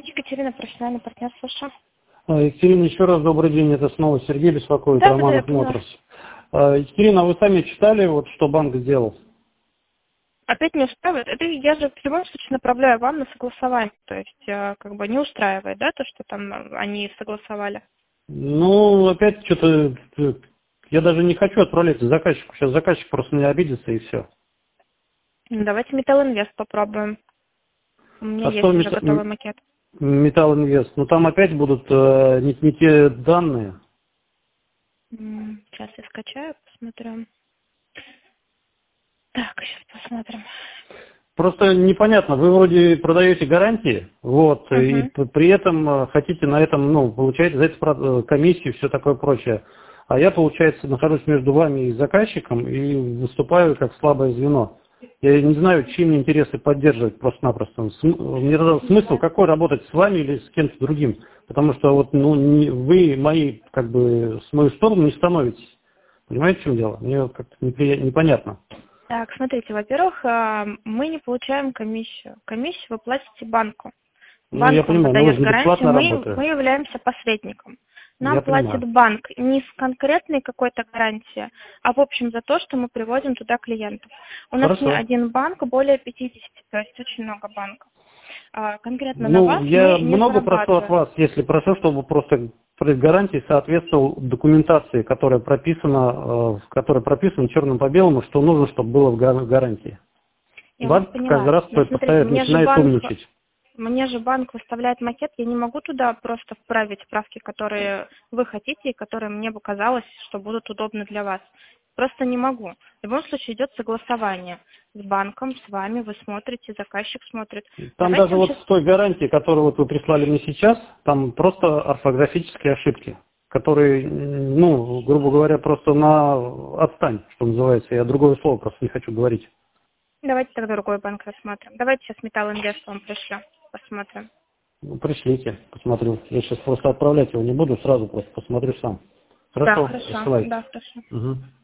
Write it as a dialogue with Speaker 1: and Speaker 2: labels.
Speaker 1: Екатерина, профессиональный партнер, слушаю.
Speaker 2: Екатерина, еще раз добрый день. Это снова Сергей беспокоит,
Speaker 1: Да,
Speaker 2: Романов Моторс. Екатерина, вы сами читали, вот что банк сделал?
Speaker 1: Опять не устраивает? Это я же в любом случае направляю вам на согласование. То есть, как бы не устраивает, да, то, что там они согласовали?
Speaker 2: Ну, опять что-то... Я даже не хочу отправлять заказчику. Сейчас заказчик просто не обидится и все.
Speaker 1: Давайте Металл Инвест попробуем. У меня
Speaker 2: А
Speaker 1: есть
Speaker 2: что
Speaker 1: уже готовый макет.
Speaker 2: Металл Инвест? Ну, там опять будут не те данные.
Speaker 1: Сейчас я скачаю, посмотрю. Так, сейчас посмотрим.
Speaker 2: Просто непонятно, вы вроде продаете гарантии, вот, и при этом хотите на этом, ну, получаете за это комиссию, все такое прочее. А я, получается, нахожусь между вами и заказчиком и выступаю как слабое звено. Я не знаю, чьи мне интересы поддерживать просто-напросто. Мне тогда смысл какой работать с вами или с кем-то другим? Потому что вот, ну, вы мои, как бы, с мою сторону не становитесь. Понимаете, в чем дело? Мне как-то непонятно.
Speaker 1: Так, смотрите, во-первых, мы не получаем комиссию. Комиссию вы платите банку.
Speaker 2: Ну, я
Speaker 1: Банк вам
Speaker 2: понимаю, но вы
Speaker 1: выдает
Speaker 2: же
Speaker 1: гарантию,
Speaker 2: бесплатно
Speaker 1: мы
Speaker 2: работаете.
Speaker 1: являемся посредником. Нам
Speaker 2: Я
Speaker 1: платит
Speaker 2: понимаю.
Speaker 1: банк не с конкретной какой-то гарантией, а в общем за то, что мы приводим туда клиентов. У нас не
Speaker 2: Хорошо.
Speaker 1: один банк, более 50, то есть очень много банков. Конкретно на
Speaker 2: Ну,
Speaker 1: вас
Speaker 2: я
Speaker 1: мы не
Speaker 2: много прошу от
Speaker 1: зарабатываем.
Speaker 2: вас, если прошу, чтобы просто проект гарантии соответствовал документации, которая прописана черным по белому, что нужно, чтобы было в гарантии.
Speaker 1: Я вас
Speaker 2: Банк каждый
Speaker 1: поняла.
Speaker 2: раз
Speaker 1: Но смотрите,
Speaker 2: начинает умничать.
Speaker 1: мне же банк выставляет макет, я не могу туда просто вправить правки, которые вы хотите и которые мне бы казалось, что будут удобны для вас. Просто не могу. В любом случае идет согласование с банком, с вами, вы смотрите, заказчик смотрит.
Speaker 2: Там
Speaker 1: Давайте
Speaker 2: даже
Speaker 1: мы
Speaker 2: вот
Speaker 1: сейчас...
Speaker 2: в той гарантии, которую вот вы прислали мне сейчас, там просто орфографические ошибки, которые, ну, грубо говоря, просто на отстань, что называется. Я другое слово просто не хочу говорить.
Speaker 1: Давайте тогда другой банк рассмотрим. Давайте сейчас Металл Инвест вам пришлю. Посмотрим.
Speaker 2: Ну, пришлите, посмотрю. Я сейчас просто отправлять его не буду, сразу просто посмотрю сам.
Speaker 1: Да,
Speaker 2: Хорошо,
Speaker 1: хорошо.
Speaker 2: присылайте.
Speaker 1: Да, хорошо.
Speaker 2: Угу.